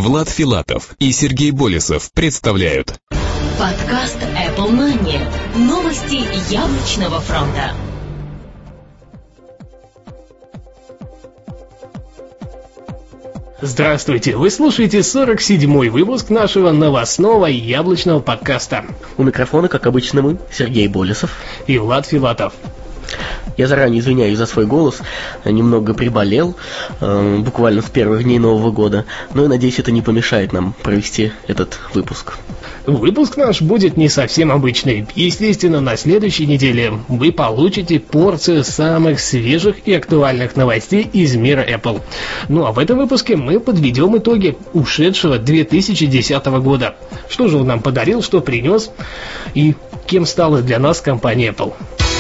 Влад Филатов и Сергей Болесов представляют подкаст Apple Money. Новости яблочного фронта. Здравствуйте! Вы слушаете 47-й выпуск нашего новостного яблочного подкаста. У микрофона, как обычно, мы, Сергей Болесов и Влад Филатов. Я заранее извиняюсь за свой голос, немного приболел, буквально с первых дней Нового года, но я надеюсь, это не помешает нам провести этот выпуск. Выпуск наш будет не совсем обычный. Естественно, на следующей неделе вы получите порцию самых свежих и актуальных новостей из мира Apple. Ну а в этом выпуске мы подведем итоги ушедшего 2010 года. Что же он нам подарил, что принес и кем стала для нас компания Apple.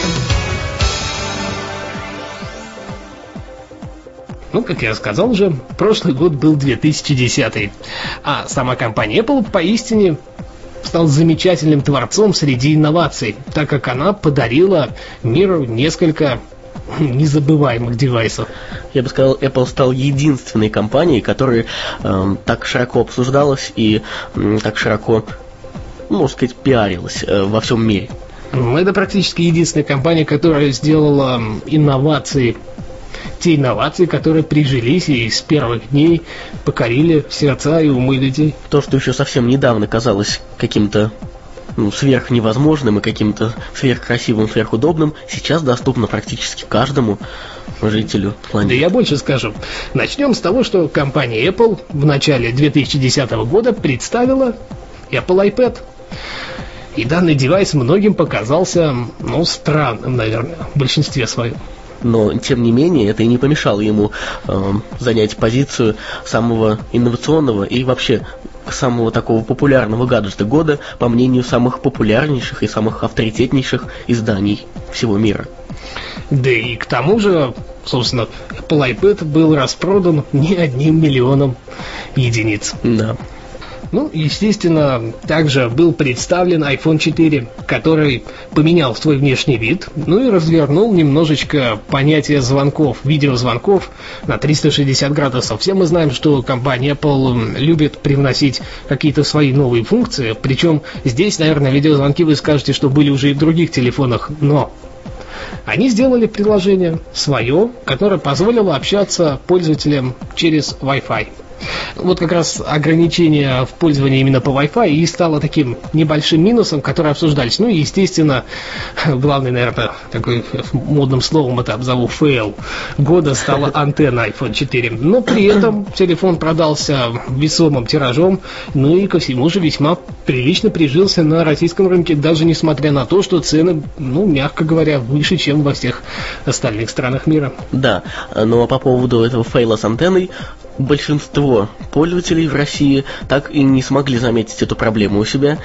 Ну, как я сказал уже, прошлый год был 2010, а сама компания Apple поистине стал замечательным творцом среди инноваций, так как она подарила миру несколько незабываемых девайсов. Я бы сказал, Apple стал единственной компанией, которая так широко обсуждалась и так широко, можно сказать, пиарилась во всем мире. Это практически единственная компания, которая сделала те инновации, которые прижились и с первых дней покорили сердца и умы людей. То, что еще совсем недавно казалось каким-то сверхневозможным и каким-то сверхкрасивым, сверхудобным, сейчас доступно практически каждому жителю планеты. Да я больше скажу. Начнем с того, что компания Apple в начале 2010 года представила Apple iPad. И данный девайс многим показался, странным, наверное, в большинстве своем. Но, тем не менее, это и не помешало ему занять позицию самого инновационного и вообще самого такого популярного гаджета года, по мнению самых популярнейших и самых авторитетнейших изданий всего мира. Да и к тому же, собственно, Apple iPad был распродан не 1 миллионом единиц. Да. Естественно, также был представлен iPhone 4, который поменял свой внешний вид, и развернул немножечко понятие звонков, видеозвонков на 360 градусов. Все мы знаем, что компания Apple любит привносить какие-то свои новые функции, причем здесь, наверное, видеозвонки вы скажете, что были уже и в других телефонах, но они сделали приложение свое, которое позволило общаться пользователям через Wi-Fi. Вот как раз ограничение в пользовании именно по Wi-Fi и стало таким небольшим минусом, который обсуждались. И, естественно, главный, наверное, такой модным словом это обзову фейл года стала антенна iPhone 4. Но при этом телефон продался весомым тиражом, и ко всему же весьма прилично прижился на российском рынке, даже несмотря на то, что цены, мягко говоря, выше, чем во всех остальных странах мира. Да, но по поводу этого фейла с антенной, большинство пользователей в России так и не смогли заметить эту проблему у себя.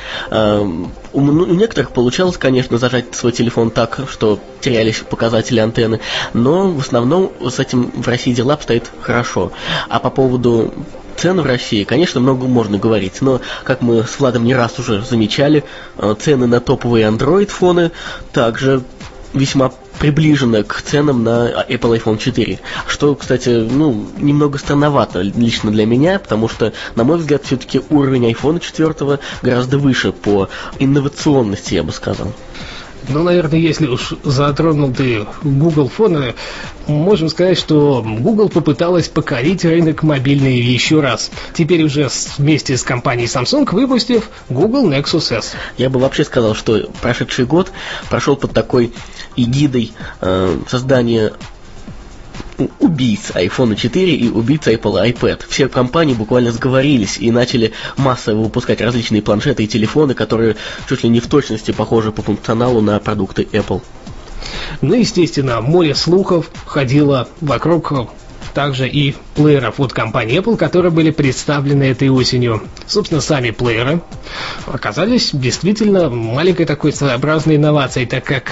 У некоторых получалось, конечно, зажать свой телефон так, что терялись показатели антенны, но в основном с этим в России дела обстоят хорошо. А по поводу цен в России, конечно, много можно говорить, но, как мы с Владом не раз уже замечали, цены на топовые Android-фоны также весьма приближено к ценам на Apple iPhone 4. Что, кстати, немного странновато лично для меня, потому что, на мой взгляд, все-таки уровень iPhone 4 гораздо выше по инновационности, я бы сказал. Наверное, если уж затронул ты Google фоны, можем сказать, что Google попыталась покорить рынок мобильный еще раз. Теперь уже вместе с компанией Samsung выпустив Google Nexus S. Я бы вообще сказал, что прошедший год прошел под такой эгидой создания убийц iPhone 4 и убийц Apple iPad. Все компании буквально сговорились и начали массово выпускать различные планшеты и телефоны, которые чуть ли не в точности похожи по функционалу на продукты Apple. Естественно, море слухов ходило вокруг также и плееров от компании Apple, которые были представлены этой осенью. Собственно, сами плееры оказались действительно маленькой такой своеобразной инновацией, так как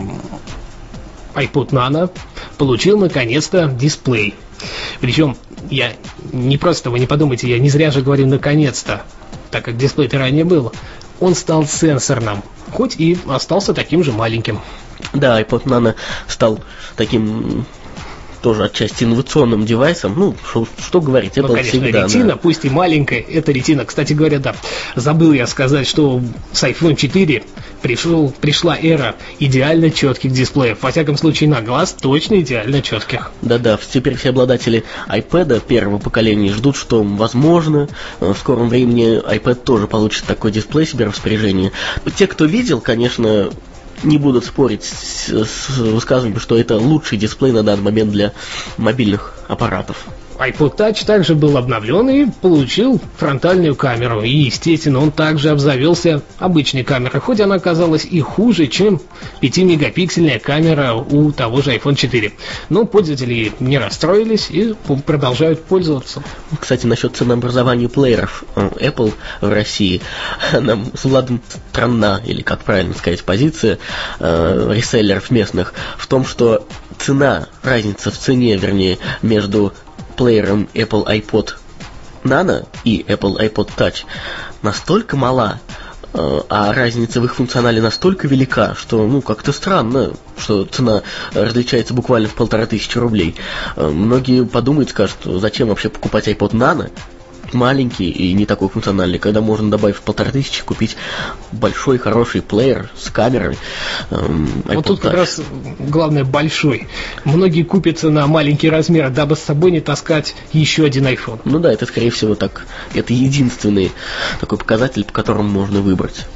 iPod Nano получил наконец-то дисплей. Причем я не просто, вы не подумайте, я не зря же говорю наконец-то, так как дисплей-то ранее был. Он стал сенсорным, хоть и остался таким же маленьким. Да, iPod Nano стал таким тоже отчасти инновационным девайсом. Ну, что говорить, Apple конечно, всегда... ретина, пусть и маленькая, это ретина. Кстати говоря, да, забыл я сказать, что с iPhone 4 пришла эра идеально четких дисплеев. Во всяком случае, на глаз точно идеально четких. Да-да, теперь все обладатели iPad первого поколения ждут, что, возможно, в скором времени iPad тоже получит такой дисплей себе в распоряжении. Те, кто видел, конечно, не будут спорить с высказыванием, что это лучший дисплей на данный момент для мобильных аппаратов. iPod Touch также был обновлен и получил фронтальную камеру. И, естественно, он также обзавелся обычной камерой, хоть она оказалась и хуже, чем 5-мегапиксельная камера у того же iPhone 4. Но пользователи не расстроились и продолжают пользоваться. Кстати, насчет ценообразования плееров Apple в России, нам с Владом странна, или как правильно сказать, позиция реселлеров местных в том, что разница в цене, вернее, между плеером Apple iPod Nano и Apple iPod Touch настолько мала, а разница в их функционале настолько велика, что, как-то странно, что цена различается буквально в 1500 рублей. Многие подумают, скажут, зачем вообще покупать iPod Nano, маленький и не такой функциональный, когда можно, добавив 1500, купить большой хороший плеер с камерой. Вот тут как раз главное большой. Многие купятся на маленький размер, дабы с собой не таскать еще один iPhone. Ну да, это скорее всего так. Это единственный такой показатель, по которому можно выбрать.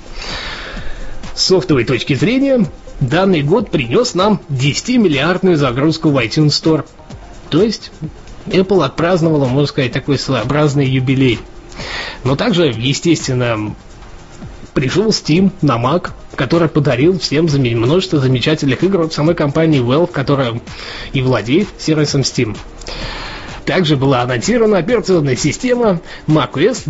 С софтовой точки зрения, данный год принес нам 10-миллиардную загрузку в iTunes Store. То есть Apple отпраздновала, можно сказать, такой своеобразный юбилей. Но также, естественно, пришел Steam на Mac, который подарил всем множество замечательных игр от самой компании Valve, которая и владеет сервисом Steam. Также была анонсирована операционная система macOS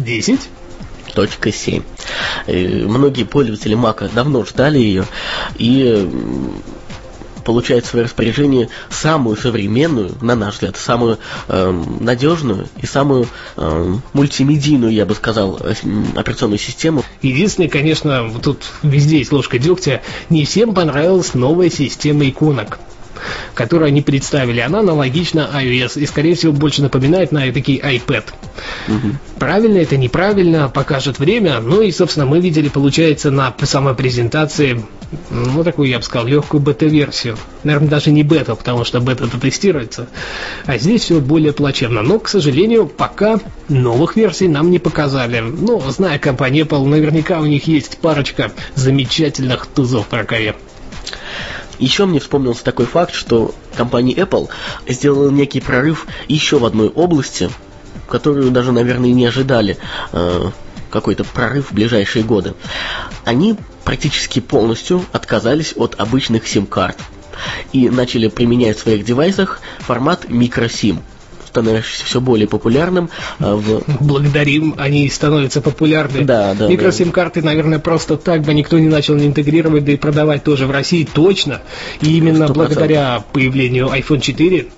10.7. Многие пользователи Mac давно ждали ее и получает в свое распоряжение самую современную, на наш взгляд, самую надежную и самую мультимедийную, я бы сказал, операционную систему. Единственное, конечно, тут везде есть ложка дегтя, не всем понравилась новая система иконок, которую они представили. Она аналогична iOS и, скорее всего, больше напоминает на такие iPad. Правильно это, неправильно, покажет время. Ну и, собственно, мы видели, получается, на самой презентации, такую, я бы сказал, легкую бета-версию. Наверное, даже не бета, потому что бета-то тестируется. А здесь все более плачевно. Но, к сожалению, пока новых версий нам не показали. Но, зная компанию Apple, наверняка у них есть парочка замечательных тузов в рукаве. Еще мне вспомнился такой факт, что компания Apple сделала некий прорыв еще в одной области, которую даже, наверное, не ожидали какой-то прорыв в ближайшие годы. Они практически полностью отказались от обычных сим-карт и начали применять в своих девайсах формат microSIM, становящийся все более популярным. Благодарим, они становятся популярны. Да. Микросим-карты, наверное, просто так бы никто не начал интегрировать, да и продавать тоже в России точно. И именно 100%. Благодаря появлению iPhone 4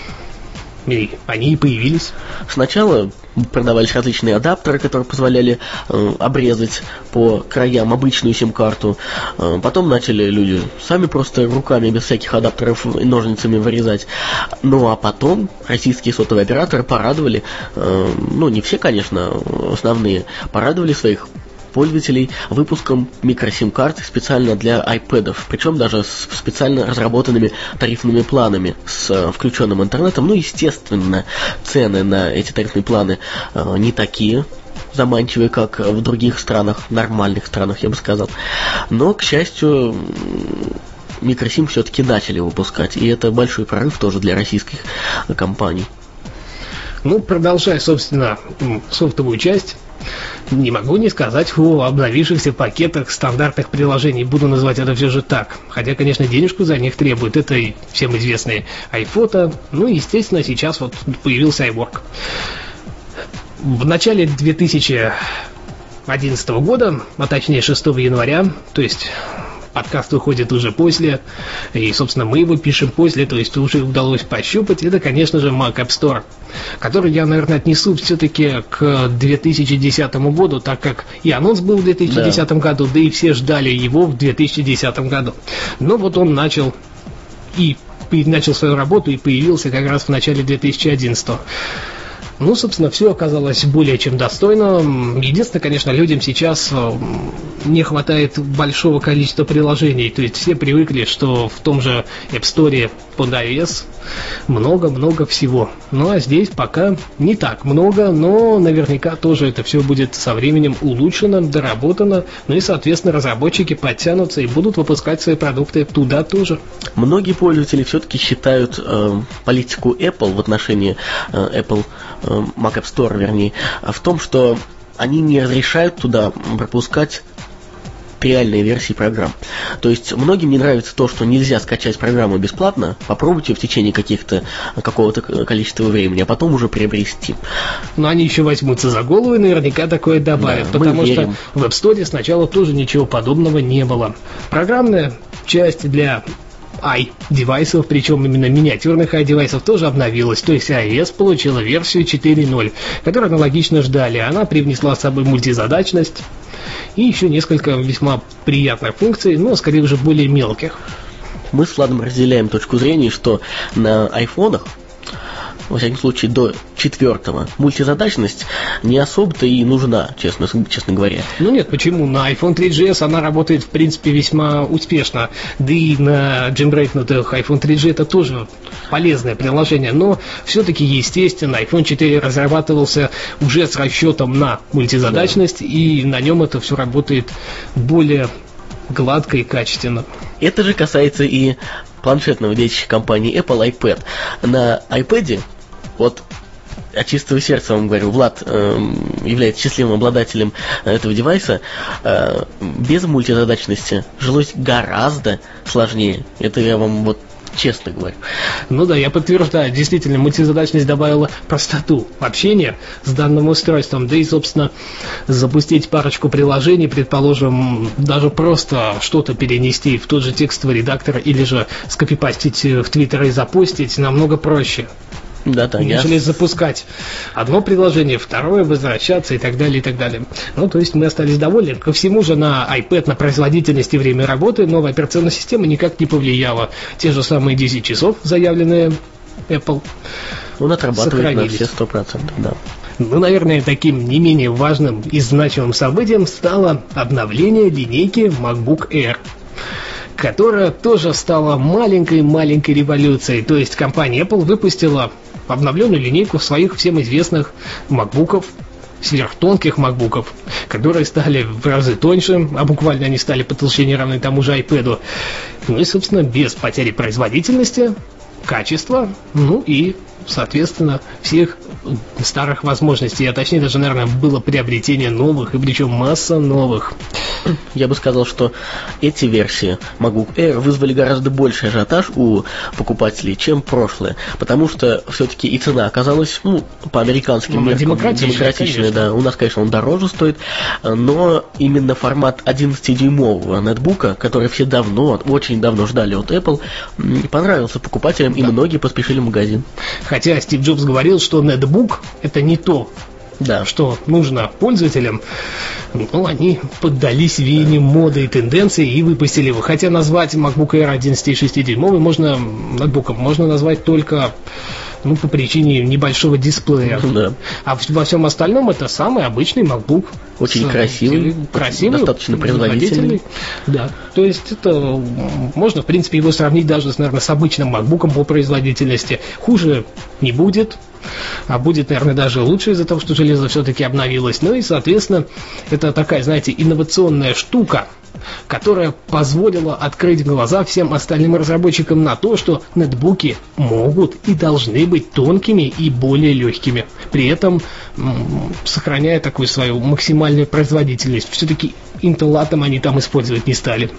они и появились. Сначала продавались различные адаптеры, которые позволяли обрезать по краям обычную сим-карту. Потом начали люди сами просто руками, без всяких адаптеров и ножницами вырезать. Ну а потом российские сотовые операторы порадовали, не все, конечно, основные, порадовали своих пользователей выпуском микросим-карт специально для iPad'ов, причем даже с специально разработанными тарифными планами с включенным интернетом. Естественно, цены на эти тарифные планы не такие заманчивые, как в других странах, нормальных странах, я бы сказал. Но, к счастью, микросим все-таки начали выпускать, и это большой прорыв тоже для российских компаний. Продолжая, собственно, софтовую часть, не могу не сказать о обновившихся пакетах стандартных приложений. Буду называть это все же так. Хотя, конечно, денежку за них требуют. Это и всем известные iPhoto. Естественно, сейчас появился iWork. В начале 2011 года, а точнее 6 января, то есть подкаст выходит уже после, и, собственно, мы его пишем после, то есть уже удалось пощупать. Это, конечно же, Mac App Store, который я, наверное, отнесу все-таки к 2010 году, так как и анонс был в 2010 году, да и все ждали его в 2010 году. Но он начал и начал свою работу и появился как раз в начале 2011-го. Ну, собственно, все оказалось более чем достойно. Единственное, конечно, людям сейчас не хватает большого количества приложений. То есть все привыкли, что в том же App Store под iOS много-много всего. Ну, а здесь пока не так много, но наверняка тоже это все будет со временем улучшено, доработано. Ну и, соответственно, разработчики подтянутся и будут выпускать свои продукты туда тоже. Многие пользователи все-таки считают политику Apple в отношении Apple Mac App Store, вернее, в том, что они не разрешают туда пропускать реальные версии программ. То есть многим не нравится то, что нельзя скачать программу бесплатно, попробуйте в течение какого-то количества времени, а потом уже приобрести. Но они еще возьмутся за голову и наверняка такое добавят, да, потому что в App Store сначала тоже ничего подобного не было. Программная часть для i-девайсов, причем именно миниатюрных i-девайсов, тоже обновилась. То есть iOS получила версию 4.0, которую аналогично ждали. Она привнесла с собой мультизадачность и еще несколько весьма приятных функций, но скорее уже более мелких. Мы с Владом разделяем точку зрения, что на айфонах, во всяком случае, до 4-го, мультизадачность не особо-то и нужна, честно говоря. Ну нет, почему? На iPhone 3GS она работает, в принципе, весьма успешно. Да и на джембрейкнутых iPhone 3G это тоже полезное приложение. Но все-таки, естественно, iPhone 4 разрабатывался уже с расчетом на мультизадачность, да. И на нем это все работает более гладко и качественно. Это же касается и планшетного детища компании Apple iPad. На iPad, вот от чистого сердца вам говорю, Влад является счастливым обладателем этого девайса, без мультизадачности жилось гораздо сложнее. Это я вам вот честно говорю. Ну да, я подтверждаю, действительно, мультизадачность добавила простоту общения с данным устройством, да и, собственно, запустить парочку приложений, предположим, даже просто что-то перенести в тот же текстовый редактор или же скопипастить в Твиттер и запустить намного проще. Да, нежели запускать одно приложение, второе, возвращаться и так далее, и так далее. Ну, то есть мы остались довольны. Ко всему же на iPad, на производительность и время работы новая операционная система никак не повлияла. Те же самые 10 часов, заявленные Apple, он отрабатывает на все 100%, да. Ну, наверное, таким не менее важным и значимым событием стало обновление линейки MacBook Air, которая тоже стала маленькой революцией. То есть компания Apple выпустила обновленную линейку своих всем известных макбуков, сверхтонких макбуков, которые стали в разы тоньше, а буквально они стали по толщине равны тому же iPad. Ну и, собственно, без потери производительности, качества, ну и, соответственно, всех старых возможностей, а точнее даже, наверное, было приобретение новых, и причем масса новых. Я бы сказал, что эти версии MacBook Air вызвали гораздо больше ажиотаж у покупателей, чем прошлые, потому что все-таки и цена оказалась, по американским меркам демократичной, да. У нас, конечно, он дороже стоит, но именно формат 11-дюймового нетбука, который все очень давно ждали от Apple, понравился покупателям, да. И многие поспешили в магазин. Хотя Стив Джобс говорил, что нетбук это не то, да, что нужно пользователям, но они поддались веяниям моды и тенденций и выпустили его. Хотя назвать MacBook Air 11,6-дюймовый нетбуком можно назвать только по причине небольшого дисплея. Да. А во всем остальном это самый обычный MacBook. Очень красивый, достаточно производительный. Да, то есть это можно, в принципе, его сравнить даже, наверное, с обычным MacBook'ом по производительности. Хуже не будет, а будет, наверное, даже лучше из-за того, что железо все-таки обновилось. Ну и, соответственно, это такая, знаете, инновационная штука, которая позволила открыть глаза всем остальным разработчикам на то, что нетбуки могут и должны быть тонкими и более легкими, при этом сохраняя такую свою максимальную производительность. Все-таки Intel Atom они там использовать не стали.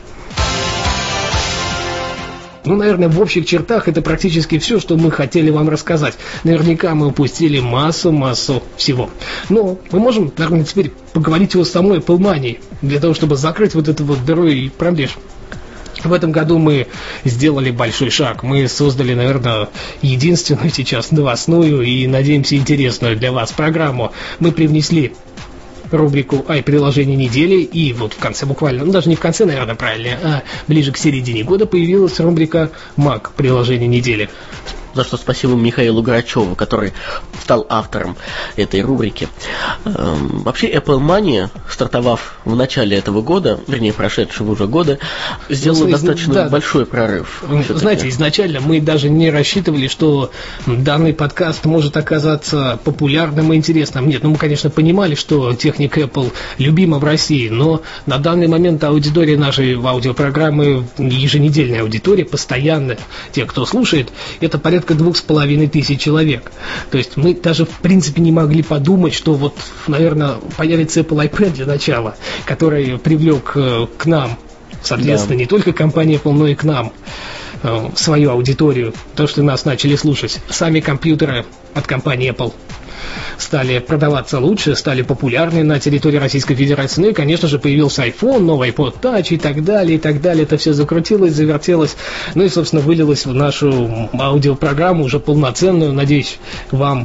Наверное, в общих чертах это практически все, что мы хотели вам рассказать. Наверняка мы упустили массу всего. Но мы можем, наверное, теперь поговорить о самой Apple-мании, для того, чтобы закрыть вот эту вот дыру и пробеж. В этом году мы сделали большой шаг. Мы создали, наверное, единственную сейчас новостную и, надеемся, интересную для вас программу. Мы привнесли рубрику «Ай-приложение недели», и вот в конце буквально, ну даже не в конце, наверное, правильно, а ближе к середине года появилась рубрика «Мак-приложение недели». За что спасибо Михаилу Грачеву, который стал автором этой рубрики. Вообще Apple Mania, стартовав в начале этого года, вернее прошедшего уже года, сделала достаточно большой прорыв. Знаете, изначально мы даже не рассчитывали, что данный подкаст может оказаться популярным и интересным. Нет, мы, конечно, понимали, что техника Apple любима в России, но на данный момент аудитория нашей аудиопрограммы, еженедельная аудитория, постоянно, те, кто слушает, это порядка 2500 человек. То есть мы даже в принципе не могли подумать, что вот, наверное, появится Apple iPad для начала, который привлек к нам, соответственно, не только компания Apple, но и к нам свою аудиторию, то, что нас начали слушать. Сами компьютеры от компании Apple стали продаваться лучше, стали популярны на территории Российской Федерации. Ну и, конечно же, появился iPhone, новый iPod Touch и так далее, и так далее. Это все закрутилось, завертелось. Ну и, собственно, вылилось в нашу аудиопрограмму уже полноценную. Надеюсь, вам,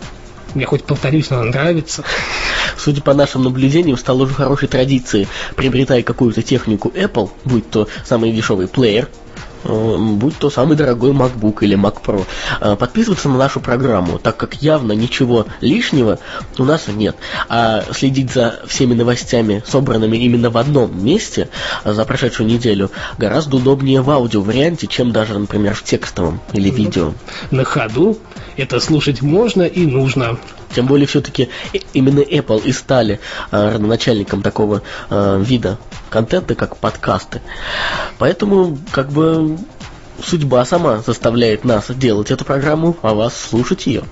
я хоть повторюсь, но нравится. Судя по нашим наблюдениям, стало уже хорошей традицией, приобретая какую-то технику Apple, будь то самый дешевый плеер, будь то самый дорогой MacBook или Mac Pro, подписываться на нашу программу, так как явно ничего лишнего у нас нет. А следить за всеми новостями, собранными именно в одном месте за прошедшую неделю, гораздо удобнее в аудиоварианте, чем даже, например, в текстовом или видео. На ходу это слушать можно и нужно. Тем более, все-таки именно Apple и стали родоначальником такого вида контента, как подкасты. Поэтому, как бы, судьба сама заставляет нас делать эту программу, а вас слушать ее.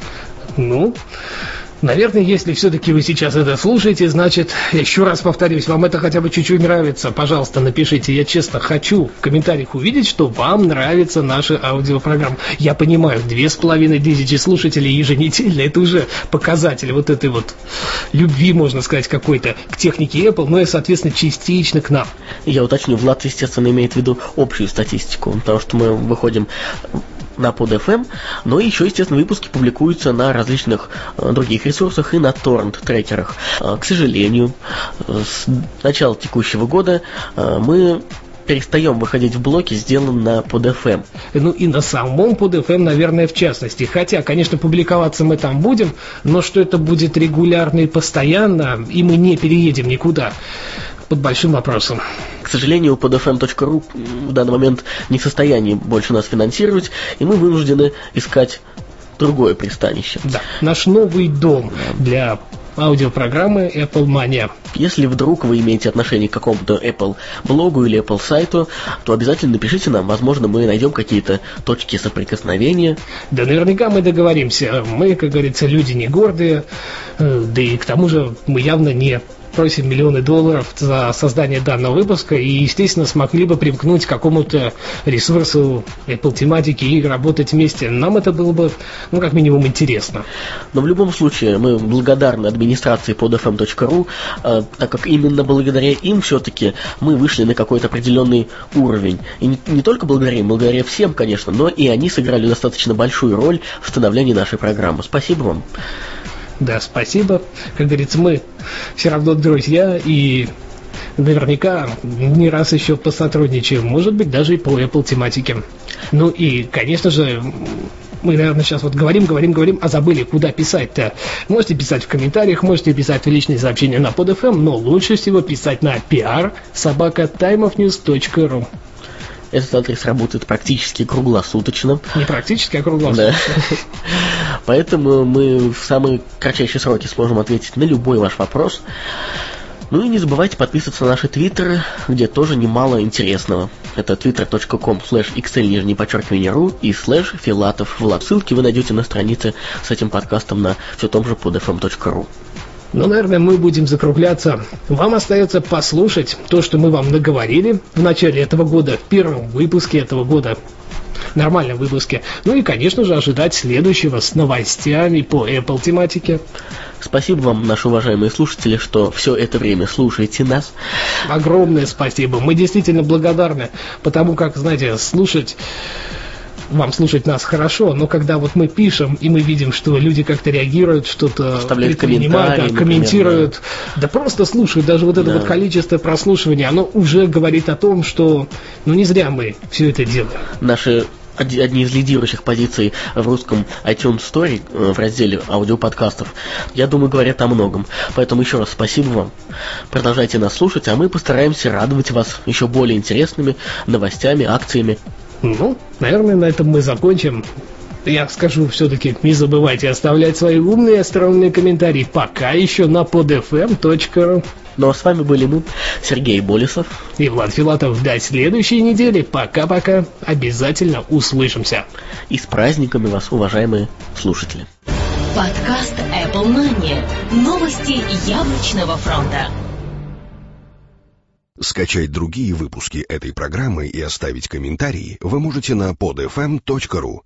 Ну, наверное, если все-таки вы сейчас это слушаете, значит, еще раз повторюсь, вам это хотя бы чуть-чуть нравится. Пожалуйста, напишите. Я честно хочу в комментариях увидеть, что вам нравится наша аудиопрограмма. Я понимаю, 2500 слушателей еженедельно, это уже показатель вот этой вот любви, можно сказать, какой-то к технике Apple, но и, соответственно, частично к нам. Я уточню, Влад, естественно, имеет в виду общую статистику, потому что мы выходим на PodFM, но еще, естественно, выпуски публикуются на различных других ресурсах и на торрент-трекерах. К сожалению, с начала текущего года мы перестаем выходить в блоки, сделанные на PodFM. Ну и на самом PodFM, наверное, в частности. Хотя, конечно, публиковаться мы там будем, но что это будет регулярно и постоянно, и мы не переедем никуда, под большим вопросом. К сожалению, podfm.ru в данный момент не в состоянии больше нас финансировать, и мы вынуждены искать другое пристанище. Да, наш новый дом для аудиопрограммы Apple Mania. Если вдруг вы имеете отношение к какому-то Apple блогу или Apple сайту, то обязательно напишите нам, возможно, мы найдем какие-то точки соприкосновения. Да наверняка мы договоримся. Мы, как говорится, люди не гордые, да и к тому же мы явно не просим миллионы долларов за создание данного выпуска и, естественно, смогли бы примкнуть к какому-то ресурсу Apple тематики и работать вместе. Нам это было бы, ну, как минимум, интересно. Но в любом случае мы благодарны администрации podfm.ru, так как именно благодаря им все-таки мы вышли на какой-то определенный уровень. И не только благодаря всем, конечно, но и они сыграли достаточно большую роль в становлении нашей программы. Спасибо вам. Да, спасибо. Как говорится, мы все равно друзья и наверняка не раз еще посотрудничаем, может быть, даже и по Apple тематике. Ну и, конечно же, мы, наверное, сейчас вот говорим, а забыли, куда писать-то. Можете писать в комментариях, можете писать в личные сообщения на PodFM, но лучше всего писать на pr@timeofnews.ru. Этот адрес работает практически круглосуточно. Не практически, а круглосуточно. Да. Поэтому мы в самые кратчайшие сроки сможем ответить на любой ваш вопрос. Ну и не забывайте подписываться на наши твиттеры, где тоже немало интересного. Это twitter.com/xl_ru и /Filatov Влад. Ссылки вы найдете на странице с этим подкастом на все том же podfm.ru. Ну, наверное, мы будем закругляться. Вам остается послушать то, что мы вам наговорили в начале этого года, в первом выпуске этого года, нормальном выпуске. Ну и, конечно же, ожидать следующего с новостями по Apple тематике. Спасибо вам, наши уважаемые слушатели, что все это время слушаете нас. Огромное спасибо. Мы действительно благодарны, потому как, знаете, слушать вам слушать нас хорошо, но когда вот мы пишем, и мы видим, что люди как-то реагируют, что-то предпринимают, комментируют, да просто слушают, даже вот это вот количество прослушиваний, оно уже говорит о том, что не зря мы все это делаем. Наши одни из лидирующих позиций в русском iTunes Store в разделе аудиоподкастов, я думаю, говорят о многом. Поэтому еще раз спасибо вам. Продолжайте нас слушать, а мы постараемся радовать вас еще более интересными новостями, акциями. Наверное, на этом мы закончим. Я скажу все-таки, не забывайте оставлять свои умные и остроумные комментарии пока еще на podfm.ru. Ну а с вами были мы, Сергей Болесов и Влад Филатов. До следующей недели. Пока-пока. Обязательно услышимся. И с праздниками вас, уважаемые слушатели. Подкаст Apple Money. Новости яблочного фронта. Скачать другие выпуски этой программы и оставить комментарии вы можете на podfm.ru.